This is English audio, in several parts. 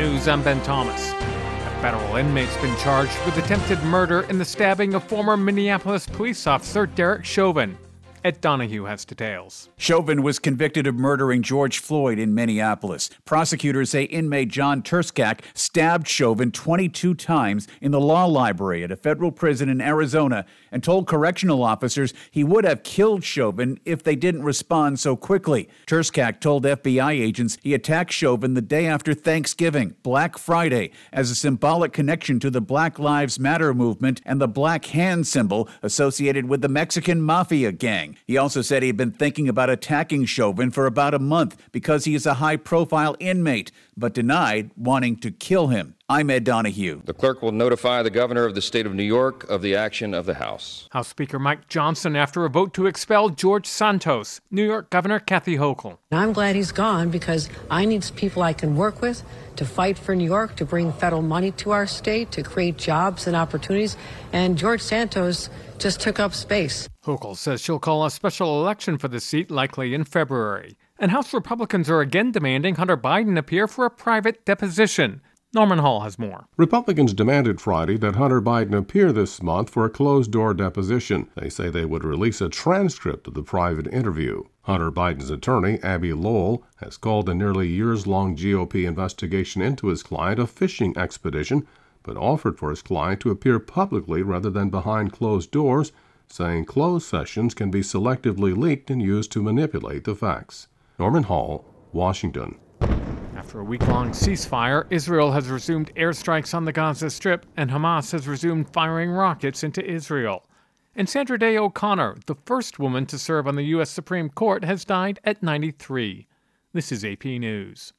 News, I'm Ben Thomas. A federal inmate's been charged with attempted murder in the stabbing of former Minneapolis police officer Derek Chauvin. Ed Donahue has details. Chauvin was convicted of murdering George Floyd in Minneapolis. Prosecutors say inmate John Turskak stabbed Chauvin 22 times in the law library at a federal prison in Arizona and told correctional officers he would have killed Chauvin if they didn't respond so quickly. Turskak told FBI agents he attacked Chauvin the day after Thanksgiving, Black Friday, as a symbolic connection to the Black Lives Matter movement and the black hand symbol associated with the Mexican Mafia gang. He also said he had been thinking about attacking Chauvin for about a month because he is a high-profile inmate, but denied wanting to kill him. I'm Ed Donahue. The clerk will notify the governor of the state of New York of the action of the House. House Speaker Mike Johnson after a vote to expel George Santos. New York Governor Kathy Hochul. I'm glad he's gone because I need people I can work with to fight for New York, to bring federal money to our state, to create jobs and opportunities. And George Santos just took up space. Hochul says she'll call a special election for the seat likely in February. And House Republicans are again demanding Hunter Biden appear for a private deposition. Norman Hall has more. Republicans demanded Friday that Hunter Biden appear this month for a closed-door deposition. They say they would release a transcript of the private interview. Hunter Biden's attorney, Abby Lowell, has called a nearly years-long GOP investigation into his client a fishing expedition, but offered for his client to appear publicly rather than behind closed doors, saying closed sessions can be selectively leaked and used to manipulate the facts. Norman Hall, Washington. After a week-long ceasefire, Israel has resumed airstrikes on the Gaza Strip, and Hamas has resumed firing rockets into Israel. And Sandra Day O'Connor, the first woman to serve on the U.S. Supreme Court, has died at 93. This is AP News.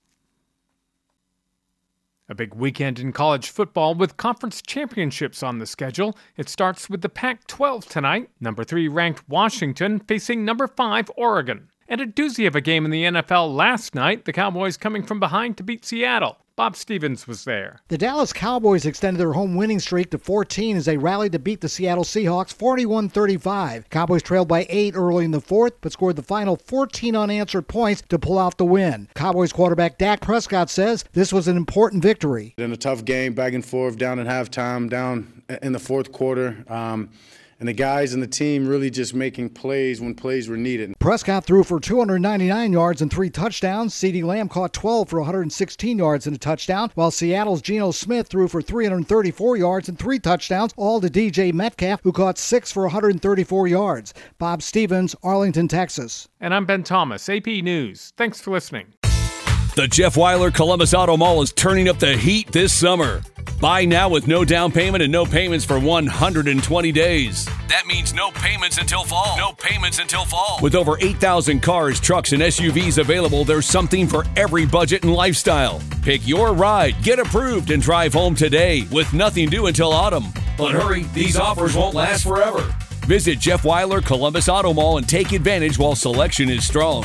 A big weekend in college football with conference championships on the schedule. It starts with the Pac-12 tonight. Number 3 ranked Washington facing number 5 Oregon. And a doozy of a game in the NFL last night, the Cowboys coming from behind to beat Seattle. Bob Stevens was there. The Dallas Cowboys extended their home winning streak to 14 as they rallied to beat the Seattle Seahawks 41-35. Cowboys trailed by 8 early in the fourth, but scored the final 14 unanswered points to pull out the win. Cowboys quarterback Dak Prescott says this was an important victory. In a tough game, back and forth, down at halftime, down in the fourth quarter. And the guys and the team really just making plays when plays were needed. Prescott threw for 299 yards and 3 touchdowns. CeeDee Lamb caught 12 for 116 yards and a touchdown, while Seattle's Geno Smith threw for 334 yards and 3 touchdowns, all to DJ Metcalf, who caught 6 for 134 yards. Bob Stevens, Arlington, Texas. And I'm Ben Thomas, AP News. Thanks for listening. The Jeff Weiler Columbus Auto Mall is turning up the heat this summer. Buy now with no down payment and no payments for 120 days. That means no payments until fall. No payments until fall. With over 8,000 cars, trucks, and SUVs available, there's something for every budget and lifestyle. Pick your ride, get approved, and drive home today with nothing due until autumn. But hurry, these offers won't last forever. Visit Jeff Weiler Columbus Auto Mall and take advantage while selection is strong.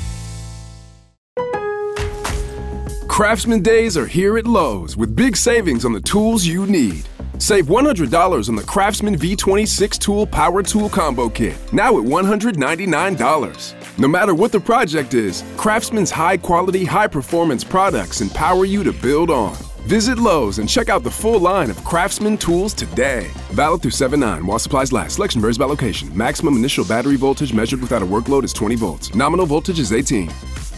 Craftsman Days are here at Lowe's with big savings on the tools you need. Save $100 on the Craftsman V26 Tool Power Tool Combo Kit, now at $199. No matter what the project is, Craftsman's high-quality, high-performance products empower you to build on. Visit Lowe's and check out the full line of Craftsman tools today. Valid through 7/9 while supplies last. Selection varies by location. Maximum initial battery voltage measured without a workload is 20 volts. Nominal voltage is 18.